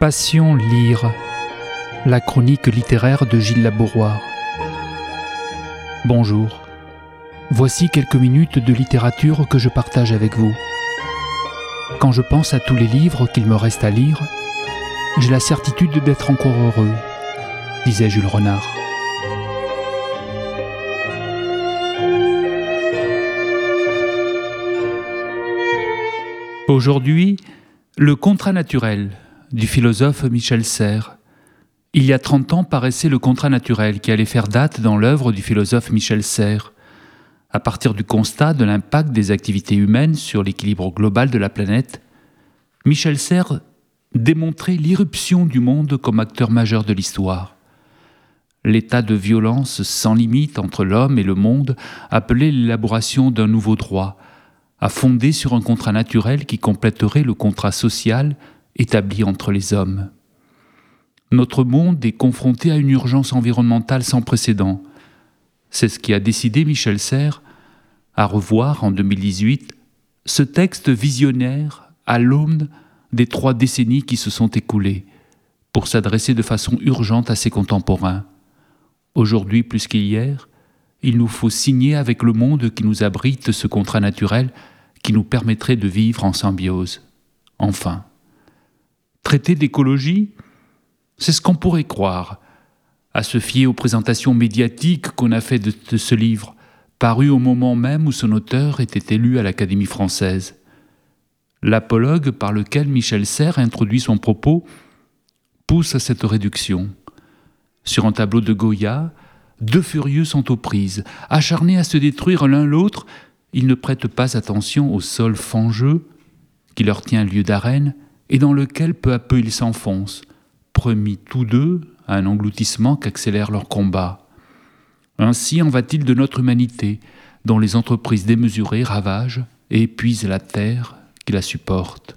Passion lire, la chronique littéraire de Gilles Labouroire. Bonjour, voici quelques minutes de littérature que je partage avec vous. Quand je pense à tous les livres qu'il me reste à lire, j'ai la certitude d'être encore heureux, disait Jules Renard. Aujourd'hui, le contrat naturel du philosophe Michel Serres. Il y a 30 ans paraissait le contrat naturel qui allait faire date dans l'œuvre du philosophe Michel Serres. À partir du constat de l'impact des activités humaines sur l'équilibre global de la planète, Michel Serres démontrait l'irruption du monde comme acteur majeur de l'histoire. L'état de violence sans limite entre l'homme et le monde appelait l'élaboration d'un nouveau droit, à fonder sur un contrat naturel qui compléterait le contrat social établi entre les hommes. Notre monde est confronté à une urgence environnementale sans précédent. C'est ce qui a décidé Michel Serres à revoir en 2018 ce texte visionnaire à l'aune des 3 décennies qui se sont écoulées, pour s'adresser de façon urgente à ses contemporains. Aujourd'hui plus qu'hier, il nous faut signer avec le monde qui nous abrite ce contrat naturel qui nous permettrait de vivre en symbiose. Enfin, traiter d'écologie, c'est ce qu'on pourrait croire, à se fier aux présentations médiatiques qu'on a faites de ce livre, paru au moment même où son auteur était élu à l'Académie française. L'apologue par lequel Michel Serres introduit son propos pousse à cette réduction. Sur un tableau de Goya, 2 furieux sont aux prises. Acharnés à se détruire l'un l'autre, ils ne prêtent pas attention au sol fangeux qui leur tient lieu d'arène et dans lequel peu à peu ils s'enfoncent, promis tous deux à un engloutissement qu'accélère leur combat. Ainsi en va-t-il de notre humanité, dont les entreprises démesurées ravagent et épuisent la terre qui la supporte.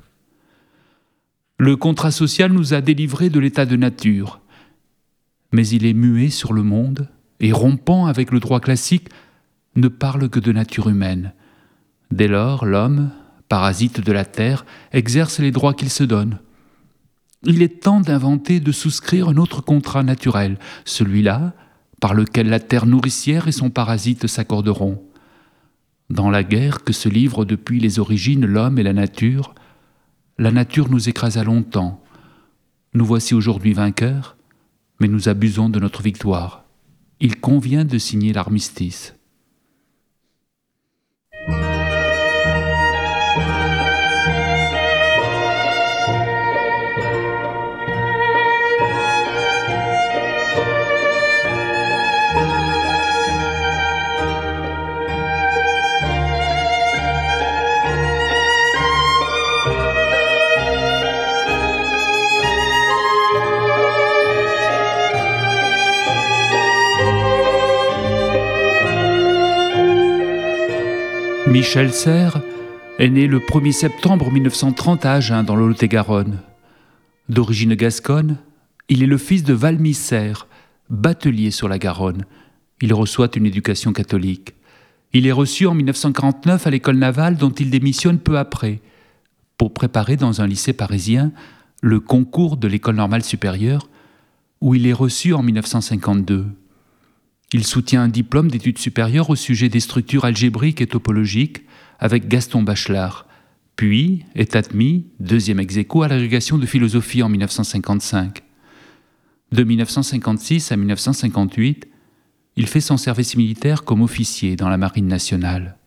Le contrat social nous a délivrés de l'état de nature, mais il est muet sur le monde et, rompant avec le droit classique, ne parle que de nature humaine. Dès lors, l'homme, parasite de la terre, exerce les droits qu'il se donne. Il est temps d'inventer, de souscrire un autre contrat naturel, celui-là par lequel la terre nourricière et son parasite s'accorderont. Dans la guerre que se livrent depuis les origines l'homme et la nature nous écrasa longtemps. Nous voici aujourd'hui vainqueurs, mais nous abusons de notre victoire. Il convient de signer l'armistice. Michel Serres est né le 1er septembre 1930 à Agen, dans le Lot-et-Garonne. D'origine gasconne, il est le fils de Valmy Serres, batelier sur la Garonne. Il reçoit une éducation catholique. Il est reçu en 1949 à l'école navale dont il démissionne peu après, pour préparer dans un lycée parisien le concours de l'école normale supérieure, où il est reçu en 1952. Il soutient un diplôme d'études supérieures au sujet des structures algébriques et topologiques avec Gaston Bachelard, puis est admis, 2e ex aequo, à l'agrégation de philosophie en 1955. De 1956 à 1958, il fait son service militaire comme officier dans la Marine nationale.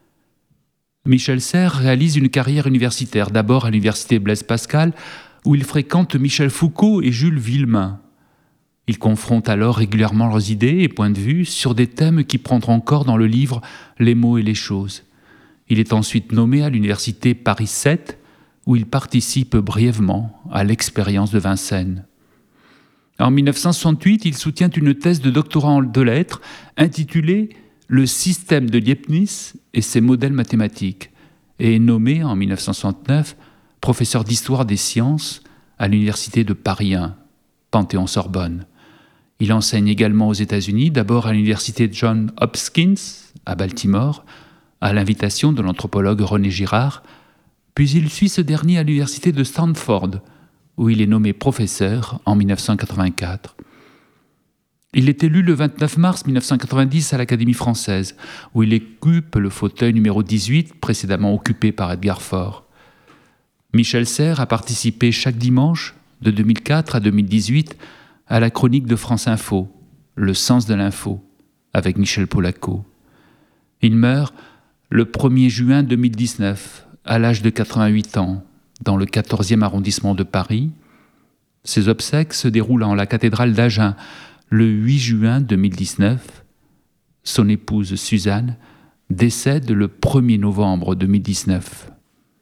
Michel Serres réalise une carrière universitaire, d'abord à l'université Blaise Pascal, où il fréquente Michel Foucault et Jules Villemin. Il confronte alors régulièrement leurs idées et points de vue sur des thèmes qui prendront encore dans le livre Les mots et les choses. Il est ensuite nommé à l'université Paris 7, où il participe brièvement à l'expérience de Vincennes. En 1968, il soutient une thèse de doctorat de lettres intitulée « Le système de Leibniz et ses modèles mathématiques » et est nommé en 1969 professeur d'histoire des sciences à l'université de Paris 1, Panthéon-Sorbonne. Il enseigne également aux États-Unis, d'abord à l'université Johns Hopkins à Baltimore, à l'invitation de l'anthropologue René Girard, puis il suit ce dernier à l'université de Stanford, où il est nommé professeur en 1984. Il est élu le 29 mars 1990 à l'Académie française, où il occupe le fauteuil numéro 18, précédemment occupé par Edgar Faure. Michel Serres a participé chaque dimanche, de 2004 à 2018, à la chronique de France Info, Le sens de l'info, avec Michel Polaco. Il meurt le 1er juin 2019, à l'âge de 88 ans, dans le 14e arrondissement de Paris. Ses obsèques se déroulent en la cathédrale d'Agen le 8 juin 2019. Son épouse Suzanne décède le 1er novembre 2019.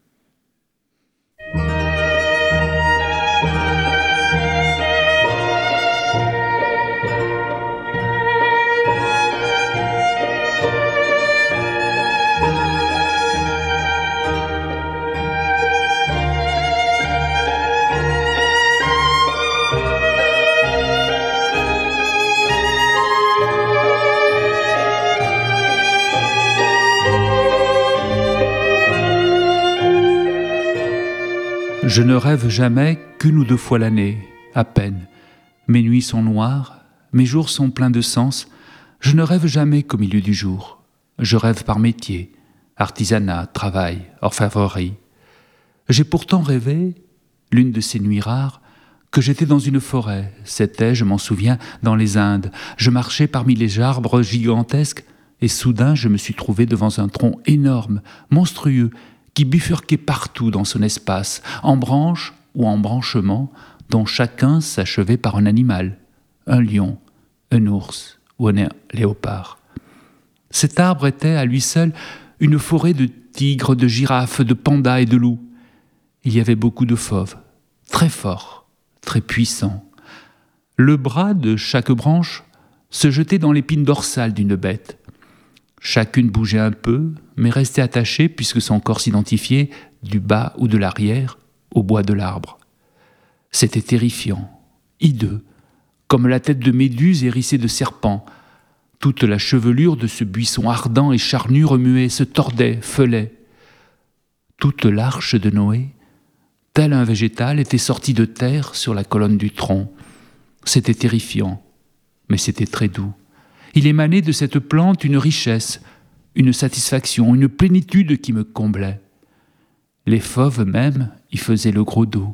Je ne rêve jamais qu'une ou deux fois l'année, à peine. Mes nuits sont noires, mes jours sont pleins de sens. Je ne rêve jamais qu'au milieu du jour. Je rêve par métier, artisanat, travail, orfèvrerie. J'ai pourtant rêvé, l'une de ces nuits rares, que j'étais dans une forêt. C'était, je m'en souviens, dans les Indes. Je marchais parmi les arbres gigantesques et soudain je me suis trouvé devant un tronc énorme, monstrueux, qui bifurquait partout dans son espace, en branches ou en branchements, dont chacun s'achevait par un animal, un lion, un ours ou un léopard. Cet arbre était, à lui seul, une forêt de tigres, de girafes, de pandas et de loups. Il y avait beaucoup de fauves, très forts, très puissants. Le bras de chaque branche se jetait dans l'épine dorsale d'une bête. Chacune bougeait un peu, mais restait attachée, puisque son corps s'identifiait, du bas ou de l'arrière, au bois de l'arbre. C'était terrifiant, hideux, comme la tête de méduse hérissée de serpents. Toute la chevelure de ce buisson ardent et charnu remuait, se tordait, feulait. Toute l'arche de Noé, tel un végétal, était sortie de terre sur la colonne du tronc. C'était terrifiant, mais c'était très doux. Il émanait de cette plante une richesse, une satisfaction, une plénitude qui me comblait. Les fauves même y faisaient le gros dos.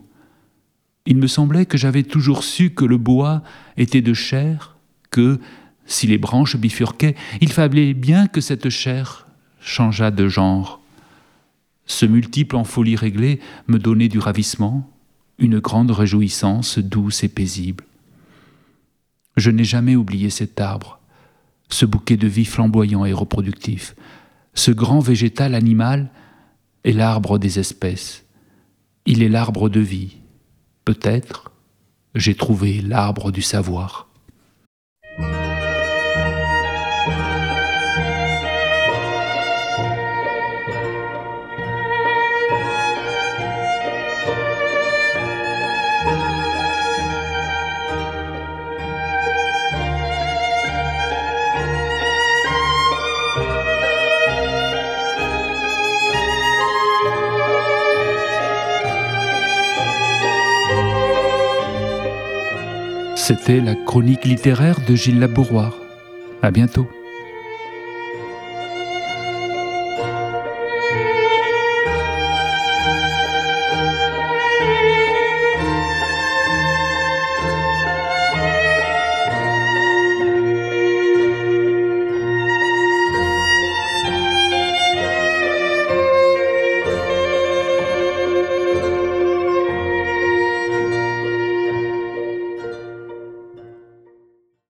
Il me semblait que j'avais toujours su que le bois était de chair, que, si les branches bifurquaient, il fallait bien que cette chair changeât de genre. Ce multiple en folie réglée me donnait du ravissement, une grande réjouissance douce et paisible. Je n'ai jamais oublié cet arbre, ce bouquet de vie flamboyant et reproductif. Ce grand végétal animal est l'arbre des espèces. Il est l'arbre de vie. Peut-être, j'ai trouvé l'arbre du savoir. C'était la chronique littéraire de Gilles Labouroire. À bientôt.